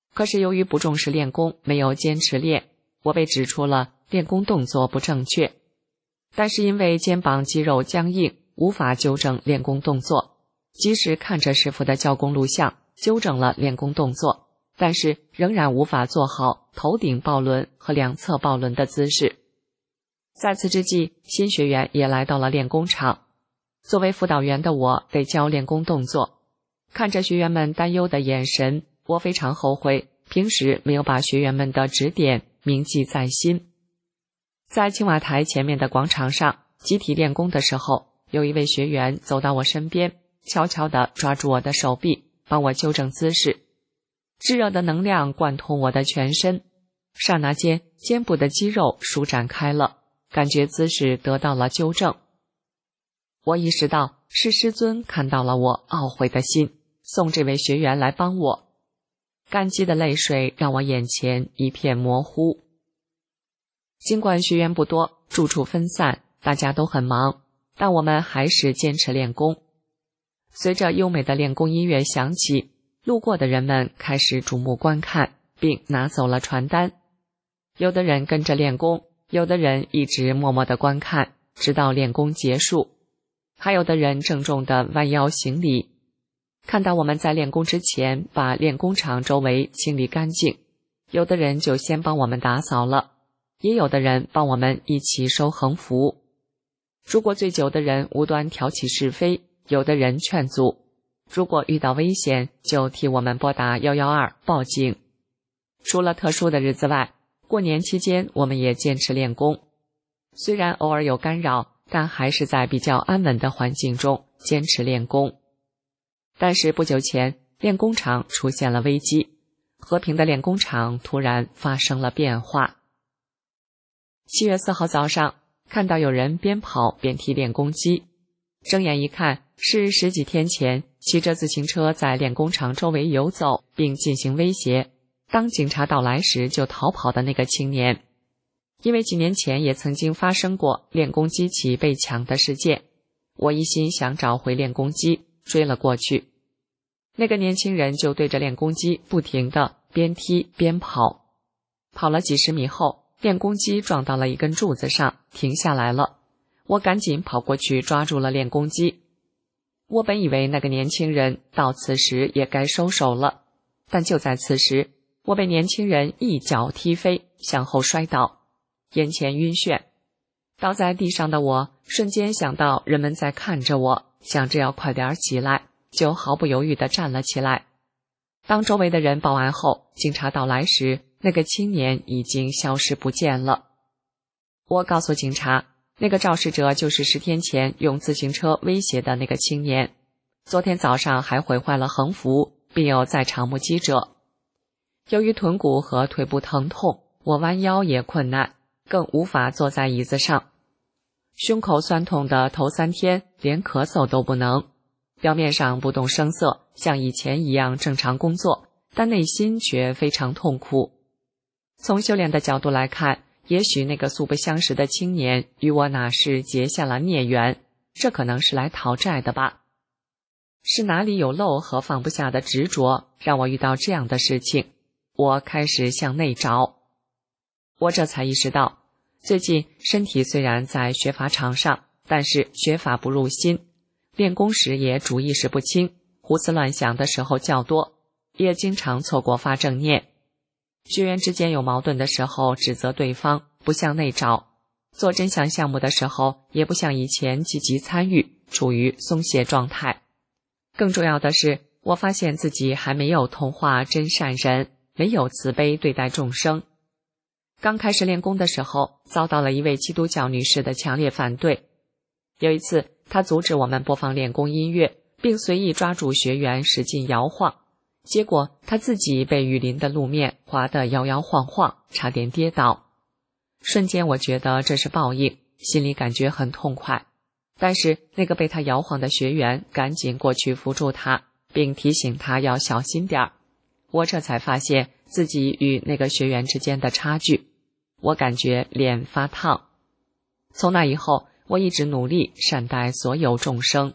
Speaker 4: 可是由于不重视练功，没有坚持练，我被指出了练功动作不正确。但是因为肩膀肌肉僵硬，无法纠正练功动作，即使看着师傅的教功录像，纠正了练功动作，但是仍然无法做好头顶抱轮和两侧抱轮的姿势。在此之际，新学员也来到了练功场。作为辅导员的我得教练功动作，看着学员们担忧的眼神，我非常后悔平时没有把学员们的指点铭记在心。在青瓦台前面的广场上集体练功的时候，有一位学员走到我身边，悄悄地抓住我的手臂，帮我纠正姿势。炙热的能量贯通我的全身，刹那间肩部的肌肉舒展开了，感觉姿势得到了纠正。我意识到是师尊看到了我懊悔的心，送这位学员来帮我。感激的泪水让我眼前一片模糊。尽管学员不多，住处分散，大家都很忙，但我们还是坚持练功。随着优美的练功音乐响起，路过的人们开始瞩目观看，并拿走了传单。有的人跟着练功，有的人一直默默地观看，直到练功结束。还有的人郑重地弯腰行礼。看到我们在练功之前把练功场周围清理干净，有的人就先帮我们打扫了，也有的人帮我们一起收横幅。如果醉酒的人无端挑起是非，有的人劝阻，如果遇到危险就替我们拨打一一二报警。除了特殊的日子外，过年期间我们也坚持练功，虽然偶尔有干扰，但还是在比较安稳的环境中坚持练功。但是不久前，练功场出现了危机，和平的练功场突然发生了变化。七月四号早上，看到有人边跑边踢练功机，睁眼一看，是十几天前骑着自行车在练功场周围游走并进行威胁，当警察到来时就逃跑的那个青年。因为几年前也曾经发生过练功机器被抢的事件，我一心想找回练功机，追了过去。那个年轻人就对着练功机不停地边踢边跑，跑了几十米后，练功机撞到了一根柱子上，停下来了。我赶紧跑过去抓住了练功机。我本以为那个年轻人到此时也该收手了，但就在此时，我被年轻人一脚踢飞，向后摔倒，眼前晕眩。倒在地上的我瞬间想到人们在看着我，想着要快点起来，就毫不犹豫地站了起来。当周围的人报案后，警察到来时，那个青年已经消失不见了。我告诉警察，那个肇事者就是十天前用自行车威胁的那个青年，昨天早上还毁坏了横幅，并有在场目击者。由于臀骨和腿部疼痛，我弯腰也困难，更无法坐在椅子上。胸口酸痛的头三天连咳嗽都不能，表面上不动声色，像以前一样正常工作，但内心却非常痛苦。从修炼的角度来看，也许那个素不相识的青年与我哪是结下了孽缘，这可能是来讨债的吧。是哪里有漏和放不下的执着，让我遇到这样的事情？我开始向内找。我这才意识到，最近身体虽然在学法场上，但是学法不入心，练功时也主意识不清，胡思乱想的时候较多，也经常错过发正念。学员之间有矛盾的时候指责对方，不向内找；做真相项目的时候也不像以前积极参与，处于松懈状态。更重要的是，我发现自己还没有同化真善人，没有慈悲对待众生。刚开始练功的时候，遭到了一位基督教女士的强烈反对。有一次，她阻止我们播放练功音乐，并随意抓住学员使劲摇晃，结果她自己被雨淋的路面滑得摇摇晃晃，差点跌倒。瞬间我觉得这是报应，心里感觉很痛快。但是那个被她摇晃的学员赶紧过去扶住她，并提醒她要小心点儿。我这才发现自己与那个学员之间的差距，我感觉脸发烫。从那以后，我一直努力善待所有众生。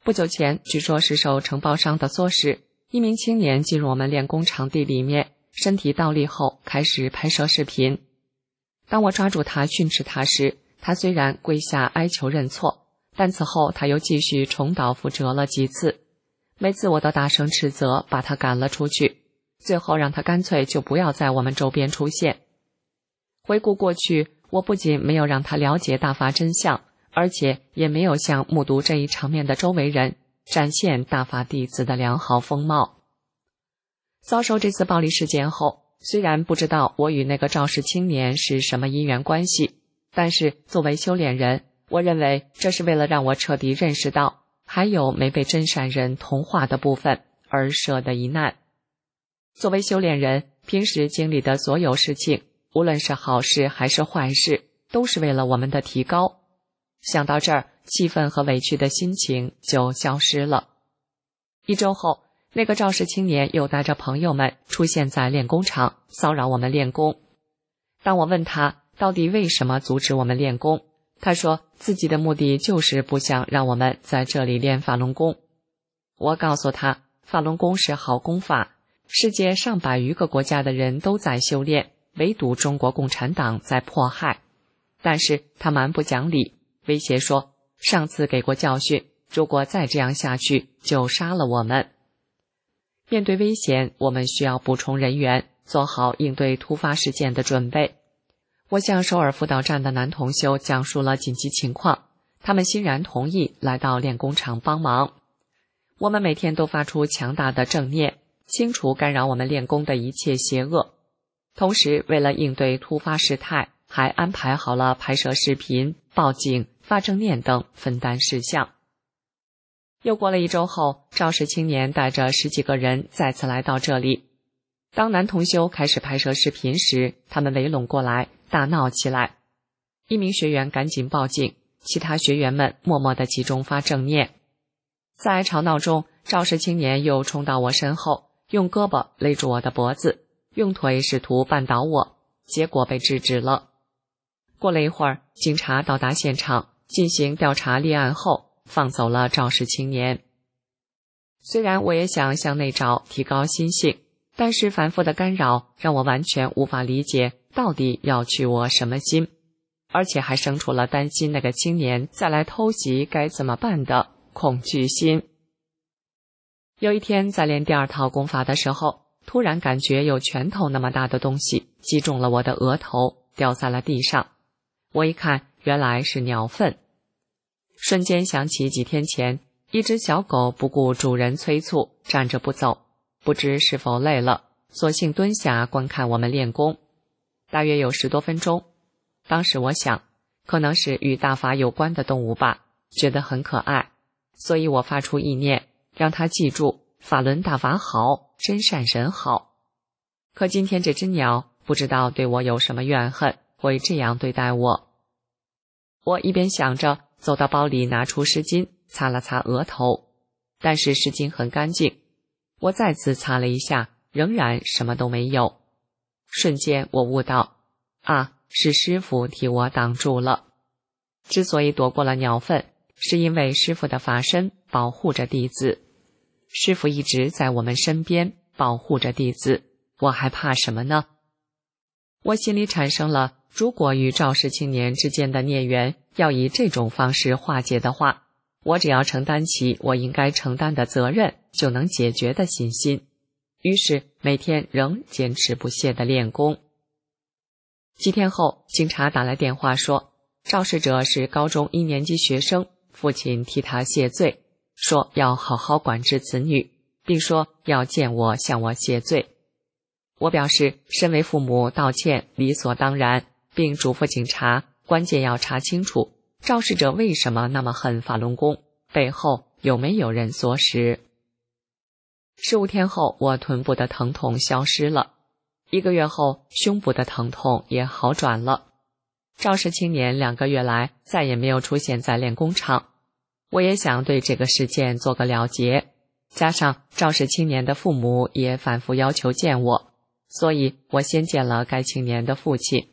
Speaker 4: 不久前，据说是受承包商的唆使，一名青年进入我们练功场地里面，身体倒立后开始拍摄视频。当我抓住他训斥他时，他虽然跪下哀求认错，但此后他又继续重蹈覆辙了几次。每次我都大声斥责，把他赶了出去，最后让他干脆就不要在我们周边出现。回顾过去，我不仅没有让他了解大法真相，而且也没有向目睹这一场面的周围人展现大法弟子的良好风貌。遭受这次暴力事件后，虽然不知道我与那个肇事青年是什么因缘关系，但是作为修炼人，我认为这是为了让我彻底认识到还有没被真善人同化的部分而设的一难。作为修炼人，平时经历的所有事情，无论是好事还是坏事，都是为了我们的提高。想到这儿，气愤和委屈的心情就消失了。一周后，那个肇事青年又带着朋友们出现在练功场，骚扰我们练功。当我问他到底为什么阻止我们练功，他说自己的目的就是不想让我们在这里练法轮功。我告诉他，法轮功是好功法，世界上百余个国家的人都在修炼，唯独中国共产党在迫害。但是他蛮不讲理，威胁说上次给过教训，如果再这样下去就杀了我们。面对危险，我们需要补充人员，做好应对突发事件的准备。我向首尔辅导站的男同修讲述了紧急情况，他们欣然同意来到练功场帮忙。我们每天都发出强大的正念，清除干扰我们练功的一切邪恶。同时，为了应对突发事态，还安排好了拍摄视频、报警、发正念等分担事项。又过了一周后，肇事青年带着十几个人再次来到这里。当男同修开始拍摄视频时，他们围拢过来，大闹起来。一名学员赶紧报警，其他学员们默默地集中发正念。在吵闹中，肇事青年又冲到我身后，用胳膊勒住我的脖子，用腿试图绊倒我，结果被制止了。过了一会儿，警察到达现场，进行调查立案后，放走了肇事青年。虽然我也想向内找提高心性，但是反复的干扰让我完全无法理解到底要去我什么心，而且还生出了担心那个青年再来偷袭该怎么办的恐惧心。有一天在练第二套功法的时候，突然感觉有拳头那么大的东西击中了我的额头，掉在了地上。我一看，原来是鸟粪。瞬间想起几天前，一只小狗不顾主人催促，站着不走，不知是否累了，索性蹲下观看我们练功，大约有十多分钟。当时我想，可能是与大法有关的动物吧，觉得很可爱，所以我发出意念，让它记住法轮大法好，真善神好。可今天这只鸟不知道对我有什么怨恨，会这样对待我。我一边想着，走到包里拿出湿巾，擦了擦额头，但是湿巾很干净。我再次擦了一下，仍然什么都没有。瞬间我悟到，啊，是师父替我挡住了。之所以躲过了鸟粪，是因为师父的法身保护着弟子。师父一直在我们身边保护着弟子，我还怕什么呢？我心里产生了，如果与肇事青年之间的孽缘要以这种方式化解的话，我只要承担起我应该承担的责任，就能解决的信心。于是每天仍坚持不懈地练功。几天后，警察打来电话说，肇事者是高中一年级学生，父亲替他谢罪，说要好好管制子女，并说要见我向我谢罪。我表示身为父母道歉理所当然，并嘱咐警察关键要查清楚肇事者为什么那么恨法轮功，背后有没有人唆使。十五天后，我臀部的疼痛消失了，一个月后，胸部的疼痛也好转了。肇事青年两个月来再也没有出现在练功场，我也想对这个事件做个了结，加上肇事青年的父母也反复要求见我，所以我先见了该青年的父亲。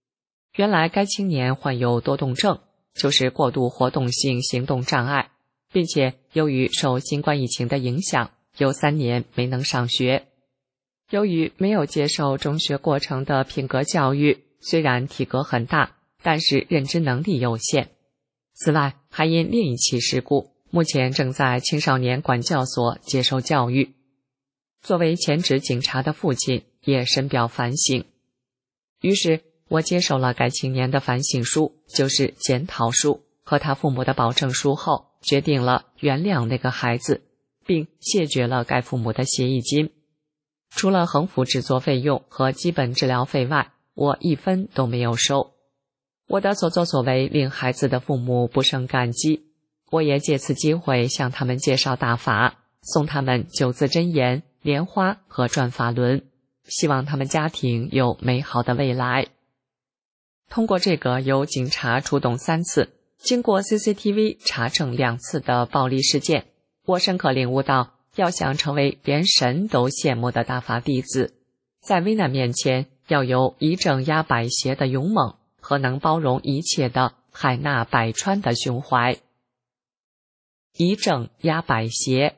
Speaker 4: 原来该青年患有多动症，就是过度活动性行动障碍， 并且由于受新冠疫情的影响，有三年没能上学。由于没有接受中学过程的品格教育，虽然体格很大，但是认知能力有限。此外，还因另一起事故，目前正在青少年管教所接受教育。作为前职警察的父亲，也深表反省。于是我接受了该青年的反省书，就是检讨书和他父母的保证书后，决定了原谅那个孩子，并谢绝了该父母的协议金。除了横幅制作费用和基本治疗费外，我一分都没有收。我的所作所为令孩子的父母不胜感激，我也借此机会向他们介绍大法，送他们九字真言、莲花和转法轮，希望他们家庭有美好的未来。通过这个由警察出动三次，经过 C C T V 查证两次的暴力事件，我深刻领悟到，要想成为连神都羡慕的大法弟子，在危难面前要有以正压百邪的勇猛和能包容一切的海纳百川的胸怀。以正压百邪，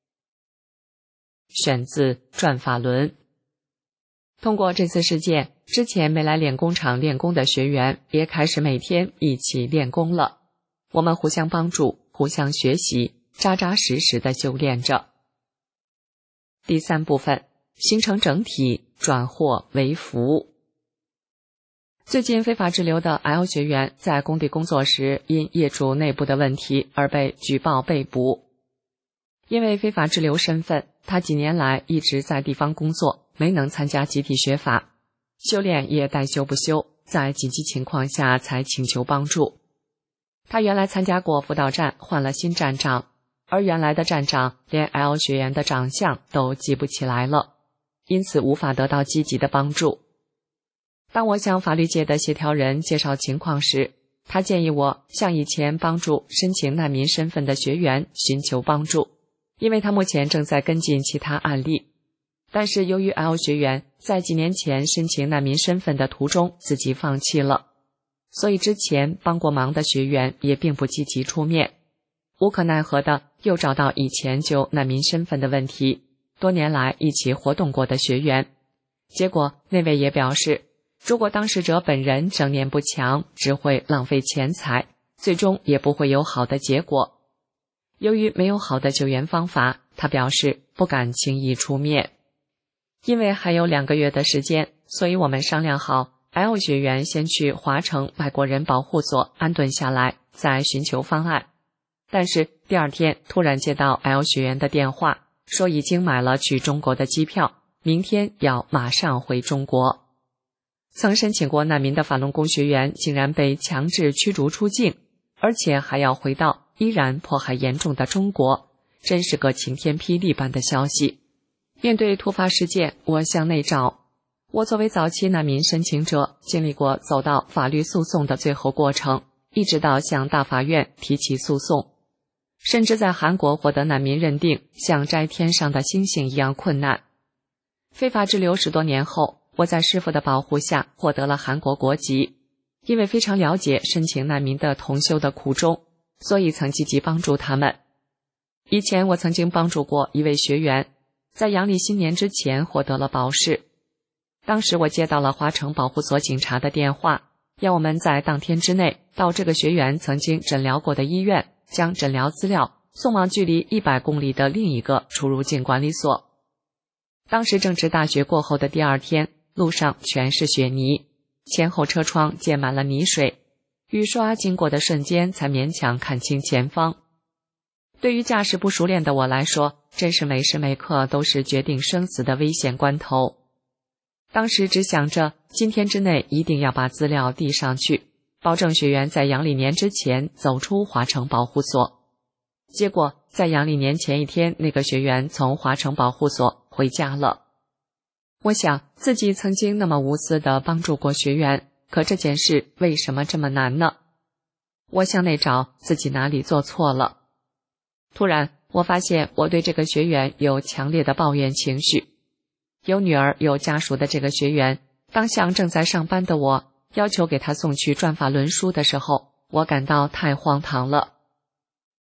Speaker 4: 选自《转法轮》。通过这次事件，之前没来练功场练功的学员也开始每天一起练功了。我们互相帮助，互相学习，扎扎实实地修炼着。第三部分，形成整体，转祸为福。最近非法滞留的 L 学员在工地工作时，因业主内部的问题而被举报被捕。因为非法滞留身份，他几年来一直在地方工作，没能参加集体学法，修炼也代修不修，在紧急情况下才请求帮助。他原来参加过辅导站，换了新站长，而原来的站长连 L 学员的长相都记不起来了，因此无法得到积极的帮助。当我向法律界的协调人介绍情况时，他建议我向以前帮助申请难民身份的学员寻求帮助，因为他目前正在跟进其他案例。但是由于 L 学员在几年前申请难民身份的途中自己放弃了，所以之前帮过忙的学员也并不积极出面。无可奈何的又找到以前就难民身份的问题，多年来一起活动过的学员。结果那位也表示，如果当事者本人正念不强，只会浪费钱财，最终也不会有好的结果。由于没有好的救援方法，他表示不敢轻易出面。因为还有两个月的时间，所以我们商量好 L 学员先去华城外国人保护所安顿下来，再寻求方案。但是第二天突然接到 L 学员的电话，说已经买了去中国的机票，明天要马上回中国。曾申请过难民的法轮功学员竟然被强制驱逐出境，而且还要回到依然迫害严重的中国，真是个晴天霹雳般的消息。面对突发事件，我向内找。我作为早期难民申请者，经历过走到法律诉讼的最后过程，一直到向大法院提起诉讼，甚至在韩国获得难民认定，像摘天上的星星一样困难。非法滞留十多年后，我在师父的保护下获得了韩国国籍。因为非常了解申请难民的同修的苦衷，所以曾积极帮助他们。以前我曾经帮助过一位学员，在阳历新年之前获得了保释。当时我接到了华城保护所警察的电话，要我们在当天之内到这个学员曾经诊疗过的医院，将诊疗资料送往距离一百公里的另一个出入境管理所。当时正值大雪过后的第二天，路上全是雪泥，前后车窗溅满了泥水，雨刷经过的瞬间才勉强看清前方。对于驾驶不熟练的我来说，真是每时每刻都是决定生死的危险关头。当时只想着今天之内一定要把资料递上去，保证学员在阳历年之前走出华城保护所。结果在阳历年前一天，那个学员从华城保护所回家了。我想自己曾经那么无私地帮助过学员，可这件事为什么这么难呢？我向内找自己哪里做错了。突然我发现我对这个学员有强烈的抱怨情绪。有女儿有家属的这个学员，当向正在上班的我要求给他送去转法轮书的时候，我感到太荒唐了。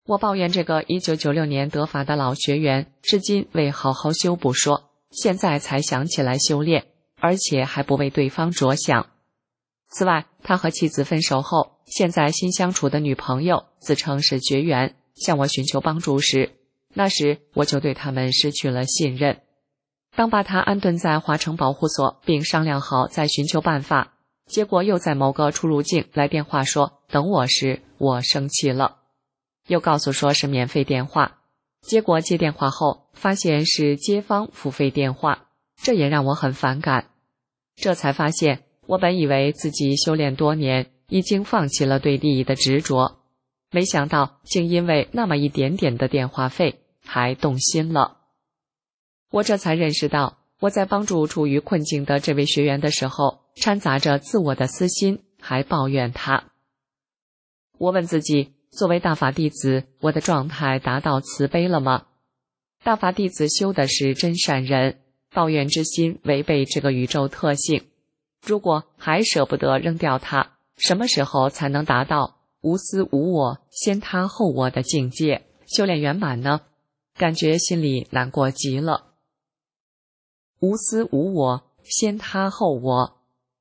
Speaker 4: 我抱怨这个一九九六年得法的老学员，至今未好好修不说，现在才想起来修炼，而且还不为对方着想。此外，他和妻子分手后，现在新相处的女朋友自称是学员，向我寻求帮助时，那时我就对他们失去了信任。当把他安顿在华城保护所，并商量好再寻求办法，结果又在某个出入境来电话说等我时，我生气了，又告诉说是免费电话，结果接电话后发现是街坊付费电话，这也让我很反感。这才发现我本以为自己修炼多年，已经放弃了对利益的执着，没想到竟因为那么一点点的电话费还动心了。我这才认识到，我在帮助处于困境的这位学员的时候，掺杂着自我的私心，还抱怨他。我问自己，作为大法弟子，我的状态达到慈悲了吗？大法弟子修的是真善人，抱怨之心违背这个宇宙特性。如果还舍不得扔掉它，什么时候才能达到无私无我、先他后我的境界，修炼圆满呢？感觉心里难过极了。无私无我，先他后我。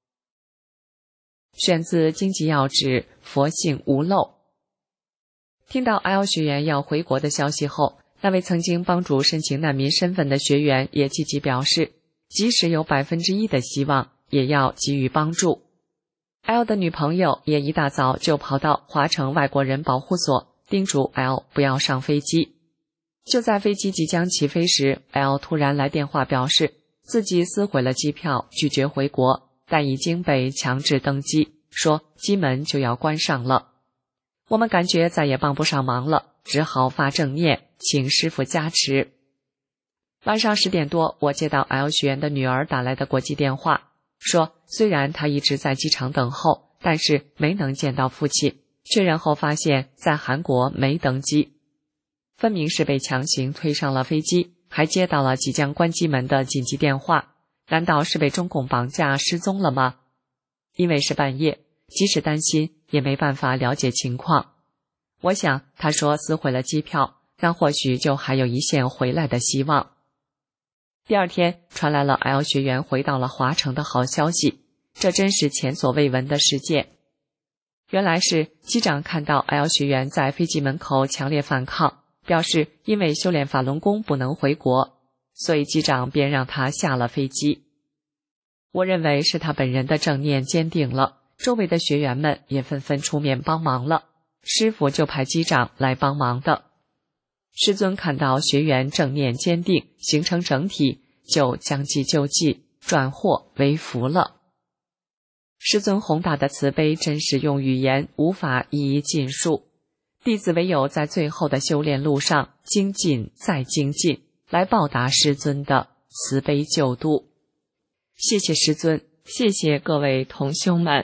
Speaker 4: 选自《经济要旨》，佛性无漏。听到 L 学员要回国的消息后，那位曾经帮助申请难民身份的学员也积极表示，即使有百分之一的希望，也要给予帮助。L 的女朋友也一大早就跑到华城外国人保护所，叮嘱 L 不要上飞机。就在飞机即将起飞时， L 突然来电话表示自己撕毁了机票，拒绝回国，但已经被强制登机，说机门就要关上了。我们感觉再也帮不上忙了，只好发正念，请师父加持。晚上十点多，我接到 L 学员的女儿打来的国际电话，说虽然她一直在机场等候，但是没能见到父亲，确认后发现在韩国没登机，分明是被强行推上了飞机，还接到了即将关机门的紧急电话，难道是被中共绑架失踪了吗？因为是半夜，即使担心也没办法了解情况。我想他说撕毁了机票，那或许就还有一线回来的希望。第二天传来了 L 学员回到了华城的好消息，这真是前所未闻的事件。原来是机长看到 L 学员在飞机门口强烈反抗，表示因为修炼法轮功不能回国，所以机长便让他下了飞机。我认为是他本人的正念坚定了，周围的学员们也纷纷出面帮忙了，师父就派机长来帮忙的。师尊看到学员正念坚定，形成整体，就将计就计，转祸为福了。师尊宏大的慈悲真是用语言无法一一尽述，弟子唯有在最后的修炼路上精进再精进，来报答师尊的慈悲救度。谢谢师尊，谢谢各位同修们。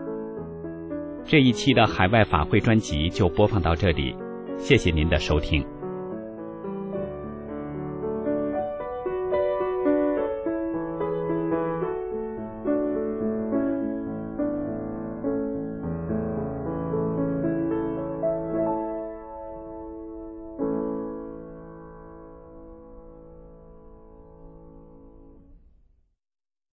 Speaker 1: 这一期的海外法会专辑就播放到这里，谢谢您的收听。